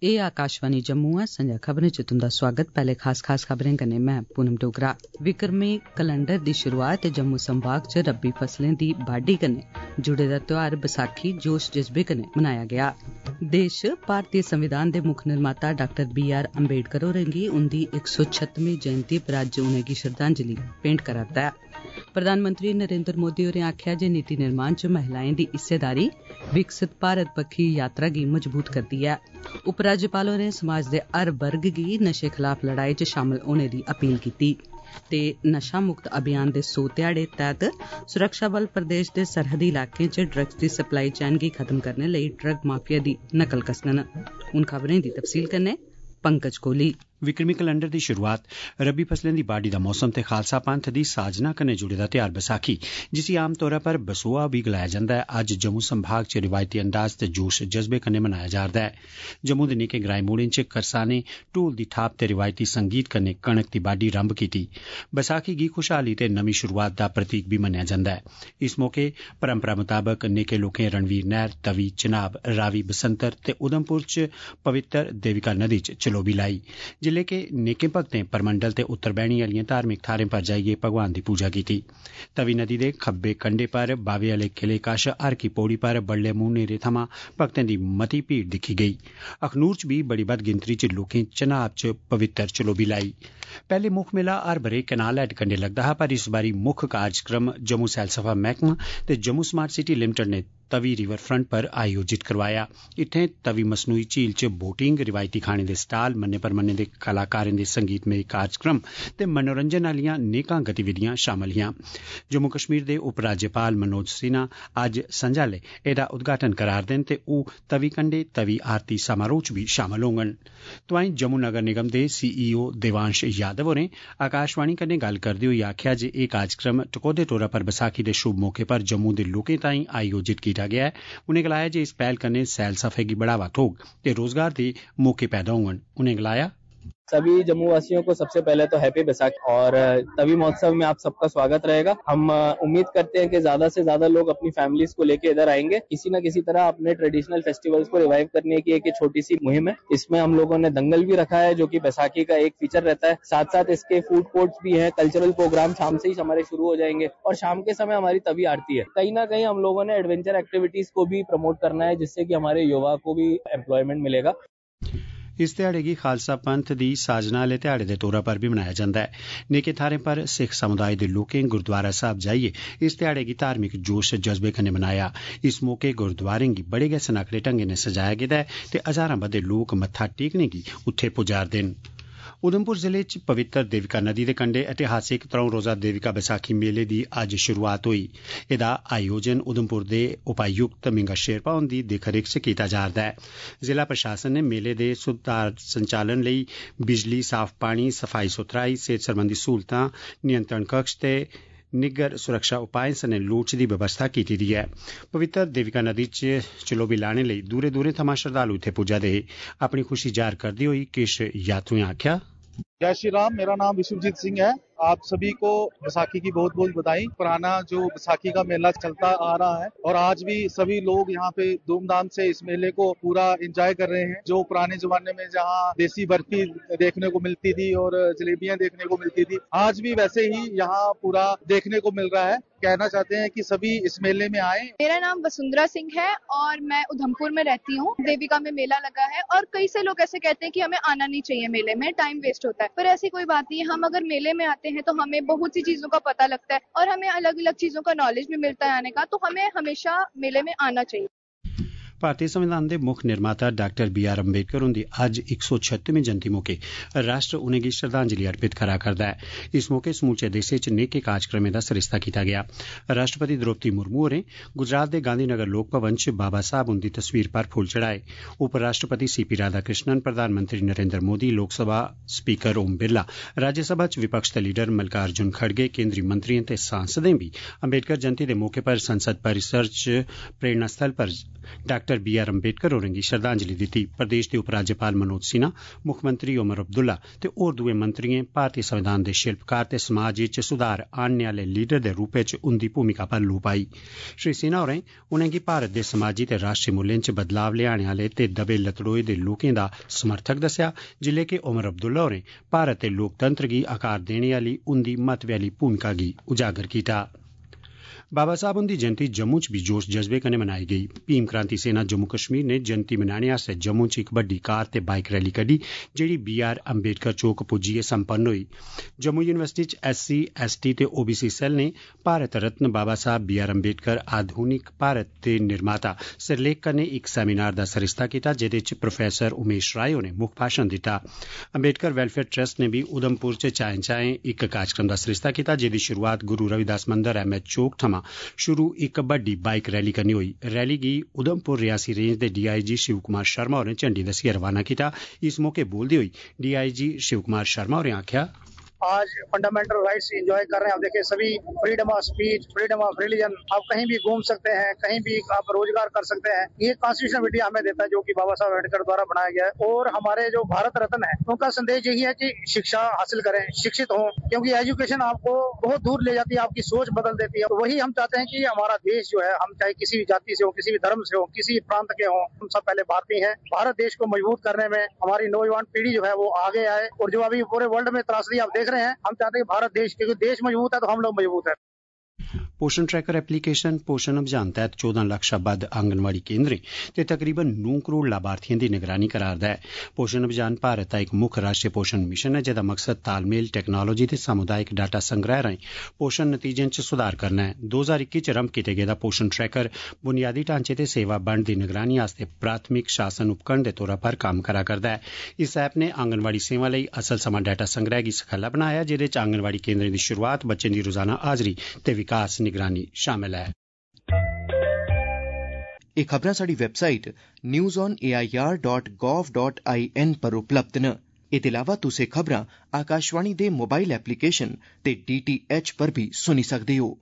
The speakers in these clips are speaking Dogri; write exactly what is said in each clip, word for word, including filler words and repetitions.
एह् आकाशवाणी जम्मू ऐ। संजा खबरें च तुंदा स्वागत। पैहले खास खास खबरें कन्नै मैं पूनम डोगरा। विक्रमी कैलेंडर दी शुरुआत ते जम्मू संभाग च रबी फसलें दी बाड्डी कन्नै जुड़े दा त्यौहार बसाखी जोश जज्बे कन्नै मनाया गेआ। देश भारतीय संविधान दे मुक्ख निर्माता डाक्टर बी आर अम्बेडकर होरें गी उंदी इक सौ छत्तमीं जयंती पर अज्ज उनेंगी श्रद्धांजलि भेंट करा'रदा ऐ। प्रधानमंत्री नरेंद्र मोदी होरें आखेआ जे नीति निर्माण च महिलाएं दी हिस्सेदारी विकसित भारत पक्खी यात्रा गी मजबूत करदी ऐ। उपराज्यपाल होरें समाज दे हर वर्ग गी नशे खिलाफ लड़ाई च शामल होने दी अपील कीती ते नशा मुक्त अभियान दे सौ ध्याड़े तैहत सुरक्षा बल प्रदेश दे सरहदी इलाकें च ड्रग्स दी सप्लाई चैन गी खत्म करने लेई ड्रग माफिया दी नकल कसङन। हुण खबरें दी तफसील कन्नै पंकज कोहली। विक्रमी कैलेंडर दी शुरुआत रबी फसलें दी बाड्डी दा मौसम ते खालसा पंथ दी साजना कन्नै जुड़े दा त्यौहार बसाखी, जिसी आम तौरा पर बसोआ भी गलाया जंदा ऐ, अज्ज जम्मू संभाग च रिवायती अंदाज ते जोश जज्बे कन्नै मनाया जा'रदा ऐ। जम्मू दे निक्के ग्राईं मोड़ें च करसानें ढोल दी थाप ते रिवायती संगीत कन्नै कनक दी बाड्डी रंभ कीती। बसाखी गी खुशहाली ते नमीं शुरुआत दा प्रतीक भी मन्नेआ जंदा ऐ। इस मौके परंपरा मुताबक नेके लोकें रणवीर नैह्र, तवी, चिनाब, रावी, बसंतर ते उधमपुर च पवित्र देविका नदी च चलोबी लाई, जिल्ले के नेकें भक्तें परमंडल ते उत्तर बैह्नी आलियें धार्मिक थाहरें पर जाइयै भगवान दी पूजा कीती। तवी नदी दे खब्बे कंढे पर बावे आले किले कश हर की पौड़ी पर बड्डलै मुंह न्हेरे थमां भक्तें दी मती भीड़ दिक्खी गेई। अखनूर च बी बड़ी बद्द गिनतरी च लोकें चनाब च पवित्र चलोबी लाई। पैहले मुक्ख मेला हर बरे कैनाल हैड कंढे लगदा हा, पर इस बारी मुक्ख कार्यक्रम जम्मू सैलसफा मैह्कमा ते जम्मू स्मार्ट सिटी लिमिटेड ने तवी रिवर फ्रंट पर आयोजित करवाया। इत्थें तवी मसनूई झील च बोटिंग, रिवायती खाने दे स्टाल, मन्ने परमन्ने दे कलाकारें दे संगीतमय कार्यक्रम ते मनोरंजन आलियां नेकां गतिविधियां शामल हियां। जम्मू कश्मीर दे उपराज्यपाल मनोज सिन्हा अज्ज संझा'लै एह्दा उद्घाटन करा'रदे न ते ओह् तवी कंढे तवी आरती समारोह च भी शामल होङन। तोआईं जम्मू नगर निगम दे सीईओ देवांश यादव होरें आकाशवाणी कन्नै गल्ल करदे होई आखेआ जे एह् कार्यक्रम टकोह्दे तौरा पर बसाखी दे शुभ मौके पर जम्मू दे लोकें ताईं आयोजित कीता गेआ ऐ। उनें गलाया जे इस पैह्ल कन्नै सैलसफे गी बढ़ावा थ्होग ते रोजगार दे मौके पैदा होङन। उनें गलाया, सभी जम्मू वासियों को सबसे पहले तो हैप्पी बैसाखी और तवी महोत्सव में आप सबका स्वागत रहेगा। हम उम्मीद करते हैं कि ज्यादा से ज्यादा लोग अपनी फैमिलीज को लेके इधर आएंगे। किसी न किसी तरह अपने ट्रेडिशनल फेस्टिवल्स को रिवाइव करने की एक छोटी सी मुहिम है। इसमें हम लोगों ने दंगल भी रखा है, जो कि बैसाखी का एक फीचर रहता है। साथ साथ इसके फूड कोर्ट्स भी हैं, कल्चरल प्रोग्राम शाम से ही हमारे शुरू हो जाएंगे और शाम के समय हमारी तवी आरती है। कहीं ना कहीं हम लोगों ने एडवेंचर एक्टिविटीज को भी प्रमोट करना है, जिससे कि हमारे युवा को भी एम्प्लॉयमेंट मिलेगा। इस ध्याड़े गी खालसा पंथ दी साजना आह्ले ध्याड़े दे तौरा पर भी मनाया जंदा ऐ। नेके थाहरें पर सिख समुदाय दे लोकें गुरुद्वारा साहब जाइयै इस ध्याड़े गी धार्मिक जोश जज्बे कन्नै मनाया। इस मौके गुरुद्वारें गी बड़े गै सनाखड़े ढंगै नै सजाया गेदा ऐ ते हजारां बद्दे लोक मत्था टेकने गी उत्थे पुजा'रदे न। उधमपुर जिले च पवित्र देविका नदी दे कंढे ऐतिहासिक त्रौं रोजा देविका बसाखी मेले दी अज्ज शुरुआत होई। एह्दा आयोजन उधमपुर दे उपायुक्त मिंगा शेरपा हुंदी दिक्ख रिक्ख च कीता जा'रदा ऐ। जिला प्रशासन ने मेले दे सुचारू संचालन लेई बिजली, साफ पानी, सफाई सुथराई, सेहत सरबंधी सहूलतां, नियंत्रण कक्ष ते निग्गर सुरक्षा उपाएं सने लोड़चदी व्यवस्था कीती दी ऐ। पवित्र देविका नदी च चलोबी लाने लेई दूरे दूरे थमां श्रद्धालु इत्थे पुज्जा दे हे। अपनी खुशी जाहिर करदे होई किश यात्रुएं आखेआ, जय श्री राम। मेरा नाम विश्वजीत सिंह है। आप सभी को बैसाखी की बहुत बहुत बधाई। पुराना जो बैसाखी का मेला चलता आ रहा है और आज भी सभी लोग यहाँ पे धूमधाम से इस मेले को पूरा एंजॉय कर रहे हैं। जो पुराने जमाने में जहाँ देसी बर्फी देखने को मिलती थी और जलेबियां देखने को मिलती थी, आज भी वैसे ही यहाँ पूरा देखने को मिल रहा है। कहना चाहते हैं कि सभी इस मेले में आए। मेरा नाम वसुंधरा सिंह है और मैं उधमपुर में रहती हूँ। देविका में मेला लगा है और कई से लोग ऐसे कहते हैं कि हमें आना नहीं चाहिए मेले में, टाइम वेस्ट होता है, पर ऐसी कोई बात नहीं है। हम अगर मेले में आते हैं तो हमें बहुत सी चीजों का पता लगता है और हमें अलग अलग चीजों का नॉलेज भी मिलता है आने का, तो हमें हमेशा मेले में आना चाहिए। भारतीय संविधान दे मुक्ख निर्माता डाक्टर बी आर अम्बेडकर हुंदी अज्ज इक सौ छत्तमीं जयंती मौके राष्ट्र उनेंगी श्रद्धांजलि अर्पित करा करदा ऐ। इस मौके समूचे देसै च नेके कार्यक्रमें दा सरिस्ता कीता गेआ। राष्ट्रपति द्रौपदी मुर्मू होरें गुजरात दे गांधीनगर लोक भवन च बाबा साहब हुंदी तस्वीर पर फुल्ल चढ़ाए। उपराष्ट्रपति सी पी राधाकृष्णन, प्रधानमंत्री नरेंद्र मोदी, लोकसभा स्पीकर ओम बिरला, राज्यसभा च विपक्ष दे लीडर मल्लिकार्जुन खड़गे, केंद्रीय मंत्रियें ते सांसदें बी अम्बेडकर जयंती दे मौके पर संसद परिसर च प्रेरणा स्थल पर doctor doctor B R Ambedkar होरें गी श्रद्धांजलि दित्ती। प्रदेश दे उपराज्यपाल मनोज सिन्हा, मुक्खमंत्री ओमर अब्दुल्ला ते होर दुए मंत्रियें भारतीय संविधान दे शिल्पकार ते समाज इच सुधार आनने आले लीडर दे रूपै च उंदी भूमिका पर लौ पाई। श्री सिन्हा होरें उनेंगी भारत दे समाजी ते राष्ट्रीय मूल्यें च बदलाव लियाने आले ते दबे लतड़ोए दे लोकें दा समर्थक दस्सेआ, जिल्ले के ओमर अब्दुल्ला होरें भारत दे लोकतंत्र गी आकार देने आली उंदी महत्वै आली भूमिका गी उजागर कीता। बाबा साहब हुंदी जयंती जम्मू च बी जोश जज्बे कन्नै मनाई गेई। भीम क्रांति सेना जम्मू कश्मीर ने जयंती मनाने आस्तै जम्मू च इक बड्डी कार ते बाइक रैली कड्डी, जेड़ी बी आर अम्बेडकर चौक पुज्जियै संपन्न होई। जम्मू यूनिवर्सिटी च एस सी एस टी ते ओ बी सी सैल ने भारत रत्न बाबा साहब बी आर अम्बेडकर आधुनिक भारत दे निर्माता सिरलेख कन्नै इक सैमीनार दा सरिस्ता कीता, जेदे च प्रोफैसर उमेश राय होरें मुक्ख भाषण दित्ता। अम्बेडकर वेलफेयर ट्रस्ट ने भी उधमपुर च चाएं चाएं इक कार्यक्रम दा सरिस्ता कीता, जेदी शुरुआत गुरु रविदास मंदर अहमद चौक थमां शुरू इक बड्डी बाइक रैली कन्नै होई। रैली गी उधमपुर रियासी रेंज दे D I G Shiv Kumar Sharma होरें झंडी दस्सियै रवाना कीता। इस मौके बोलदे होई D I G Shiv Kumar Sharma होरें आखेआ, आज फंडामेंटल राइट्स एंजॉय कर रहे हैं। आप देखिए सभी freedom of speech, freedom of religion, आप कहीं भी घूम सकते हैं, कहीं भी आप रोजगार कर सकते हैं। ये कॉन्स्टिट्यूशन इंडिया हमें देता है, जो कि बाबा साहब अम्बेडकर द्वारा बनाया गया है। और हमारे जो भारत रत्न है, उनका संदेश यही है कि शिक्षा हासिल करें, शिक्षित हों, क्योंकि एजुकेशन आपको बहुत दूर ले जाती है, आपकी सोच बदल देती है। तो वही हम चाहते हैं कि हमारा देश जो है, हम चाहे किसी भी जाति से हो, किसी भी धर्म से हो, किसी प्रांत के हो, हम सब पहले भारतीय हैं। भारत देश को मजबूत करने में हमारी नौजवान पीढ़ी जो है वो आगे आए। और जो अभी पूरे वर्ल्ड में त्रासदी आप देख रहे हैं, हम चाहते हैं भारत देश, क्योंकि देश मजबूत है तो हम लोग मजबूत है। पोषण ट्रैकर एप्लीकेशन पोषण अभियान तैह्त चौदह लाख शा बद्ध आंगनवाड़ी केंद्रें ते तकरीबन नौ करोड़ लाभार्थियों की निगरानी करा'रदा है। पोषण अभियान भारत दा इक मुक्ख राष्ट्रीय पोषण मिशन है, जेदा मकसद तालमेल, टेक्नोलॉजी ते सामुदायिक डाटा संग्रह राएं पोषण नतीजें च सुधार करना है। दो हजार इक्की च रम्भ कीते गेदा पोषण ट्रैकर बुनियादी ढांचे ते सेवा बंड दी निगरानी आस्तै प्राथमिक शासन उपकरण दे तौरा पर कम्म करा करदा है। इस ऐप ने आंगनवाड़ी सेवा लेई असल समां डाटा संग्रह गी सखल्ला बनाया, जेदे च आंगनवाड़ी केंद्रें दी शुरुआत, बच्चें दी रोजाना हाजरी ते विकास निगरानी शामिल है। एह् खबरां साढ़ी website news on A I R dot gov dot I N पर उपलब्ध न। एह्दे अलावा तुस एह् खबरां आकाशवाणी दे मोबाइल एप्लीकेशन ते डी टी एच पर भी सुनी सकदे हो।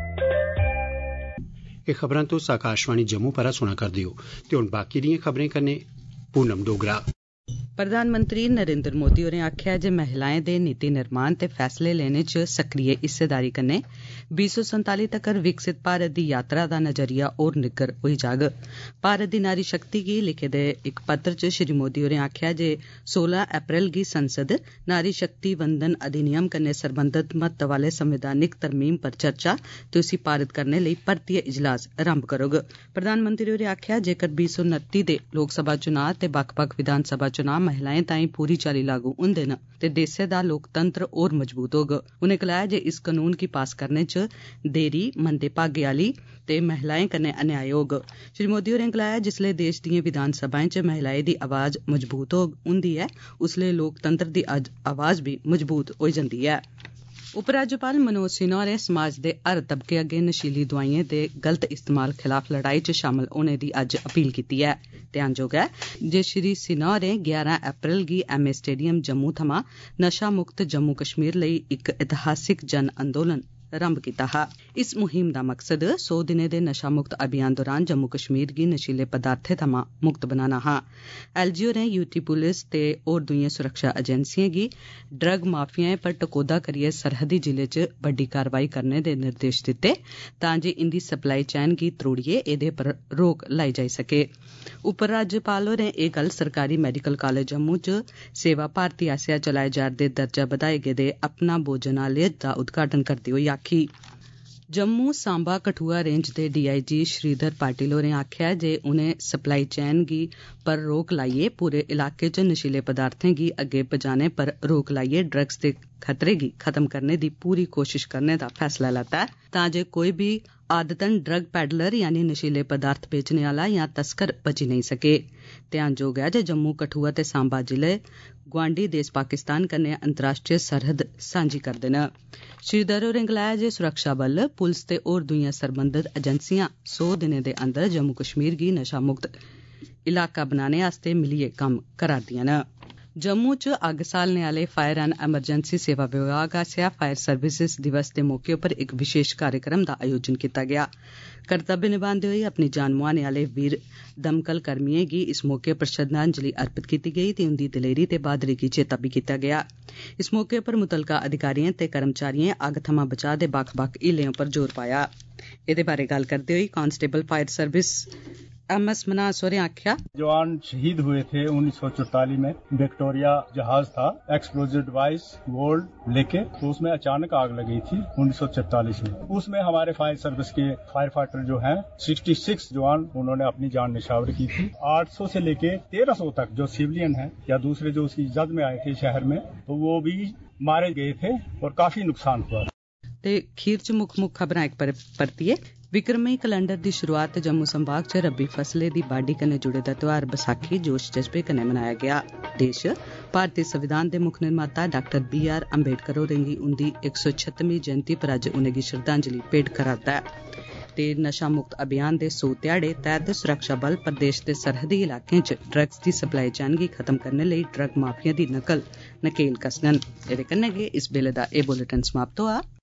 एह् खबरां तुस आकाशवाणी जम्मू पर सुना करदे हो ते हुण बाकी दियां खबरें कन्नै पूनम डोगरा। प्रधानमंत्री नरेंद्र मोदी होरें आखेआ जे महिलाएं दे नीति निर्माण ते फैसले लैने च सक्रिय हिस्सेदारी कन्नै बीह् सौ संताली तक्कर विकसित भारत दी यात्रा दा नजरिया होर निग्गर होई जाग। भारत दी नारी शक्ति गी लिखे दे इक पत्र च श्री मोदी होरें आखेआ जे सोलह अप्रैल गी संसद नारी शक्ति वंदन अधिनियम कन्नै सरबंधत महत्व आह्ले संवैधानिक तरमीम पर चर्चा ते उसी पारित करने लेई परतियै इजलास आरंभ करोग। प्रधानमंत्री होरें आखेआ जेकर बीह् सौ उनत्ती दे लोकसभा चुनां ते बक्ख बक्ख विधानसभा चुनां महिलाएं ताईं पूरी चाल्ली लागू हुंदे न ते देसै दा लोकतंत्र होर मजबूत होग। उनें गलाया जे इस कानून गी पास करने च देरी, मंदे भागे आह्ली ते महिलाएं कन्नै अन्याय होग। श्री मोदी होरें गलाया जिसलै देश दिएं विधान सभाएं च महिलाएं दी आवाज मजबूत हुंदी ऐ, उसलै लोकतंत्र दी आवाज बी मजबूत होई जंदी ऐ। उपराज्यपाल मनोज सिन्हा होरें समाज दे हर तबके अग्गे नशीली दवाइएं दे गलत इस्तेमाल खिलाफ लड़ाई च शामल होने दी अज्ज अपील कीती ऐ। ध्यानजोग ऐ जे श्री सिन्हा होरें ग्यारह अप्रैल गी एम ए स्टेडियम जम्मू थमां नशा मुक्त जम्मू कश्मीर लेई इक ऐतिहासिक जन अंदोलन आरंभ कीता हा। इस मुहिम दा मकसद सौ दिनें दे नशा मुक्त अभियान दौरान जम्मू कश्मीर गी नशीले पदार्थें थमां मुक्त बनाना हा। एल जी होरें यूटी पुलिस ते होर दुइएं सुरक्षा एजेंसिएं गी ड्रग माफियाएं पर टकोह्दा करियै सरहदी जिले च बड्डी कार्रवाई करने दे निर्देश दित्ते तां जे इंदी सप्लाई चैन गी त्रोड़ियै एह्दे पर रोक लाई जाई सके। उपराज्यपाल होरें एह् गल्ल सरकारी मैडिकल कालेज जम्मू च सेवा भारती आसेआ चलाए जा'रदे दर्जा बधाए गेदे अपना भोजनालय दा उद्घाटन करदे होई आखी। जम्मू सांबा कठुआ रेंज दे D I G Shridhar Patil होरें आखेआ जे उनें सप्लाई चैन गी पर रोक लाइयै पूरे इलाके च नशीले पदार्थें गी अग्गे पजाने पर रोक लाइयै ड्रग्स दे खतरे गी खत्म करने दी पूरी कोशिश करने दा फैसला लैता ऐ तां जे कोई बी आदतन ड्रग पैडलर यानी नशीले पदार्थ बेचने आला या तस्कर बची नेईं सके। ध्यानजोग ऐ जे जम्मू कठुआ ते सांबा जिले गुआंढी देश पाकिस्तान कन्नै अंतर्राष्ट्रीय सरहद सांझी करदे न। श्रीधर होरें गलाया जे सुरक्षा बल, पुलिस ते होर दुइयां सरबंधत एजेंसियां सौ दिनें दे अंदर जम्मू कश्मीर गी नशा मुक्त इलाका बनाने आस्तै मिलियै कम्म करा'रदियां न। जम्मू च अग्ग सालने आले फायर एंड एमरजेंसी सेवा विभाग आसेआ फायर सर्विसेज दिवस दे मौके उप्पर इक विशेष कार्यक्रम दा आयोजन कीता गेआ। कर्तव्य निभांदे होई अपनी जान मुआने आले वीर दमकल कर्मियें गी इस मौके उप्पर श्रद्धांजलि अर्पित कीती गेई ते उंदी दलेरी ते बहादुरी गी चेता बी कीता गेआ। इस मौके उप्पर मुतलका अधिकारियें ते कर्मचारियें अग्ग थमां बचाऽ दे बक्ख बक्ख हीलें उप्पर जोर पाया। एह्दे बारै गल्ल करदे होई constable fire service M S Manas होरें आखेआ, जवान शहीद हुए थे उन्नीस सौ चौतालीस में। विक्टोरिया जहाज था एक्सप्लोजिव डिवाइस गोल्ड लेके, तो उसमें अचानक आग लगी थी उन्नीस सौ चौतालीस में। उसमें हमारे फायर सर्विस के फायर फाइटर जो हैं छियासठ जवान उन्होंने अपनी जान निछावर की थी। आठ सौ से लेके तेरह सौ तक जो सिविलियन हैं या दूसरे जो उसकी जद में आए थे शहर में, तो वो भी मारे गए थे और काफी नुकसान हुआ। ते खीर च मुक्ख मुक्ख खबरां इक परतियै विक्रमी कैलेंडर दी शुरुआत जम्मू संभाग च रब्बी फसलें दी बाड्डी कन्नै जुड़े दा त्यौहार बसाखी जोश जज्बे कन्नै मनाया गेआ। देश भारतीय संविधान दे मुक्ख निर्माता डाक्टर बी आर अम्बेडकर होरें गी उंदी इक सौ छत्तमीं जयंती पर अज्ज उनेंगी श्रद्धांजलि भेंट करा'रदा ऐ। ते नशा मुक्त अभियान दे सौ ध्याड़े तैह्त सुरक्षा बल प्रदेश दे सरहदी इलाकें च ड्रग्स दी सप्लाई चैन गी खत्म करने लेई ड्रग माफिया दी नकल नकेल कसङन। एह्दे कन्नै गै इस बेल्ले दा एह् बुलेटिन समाप्त होआ।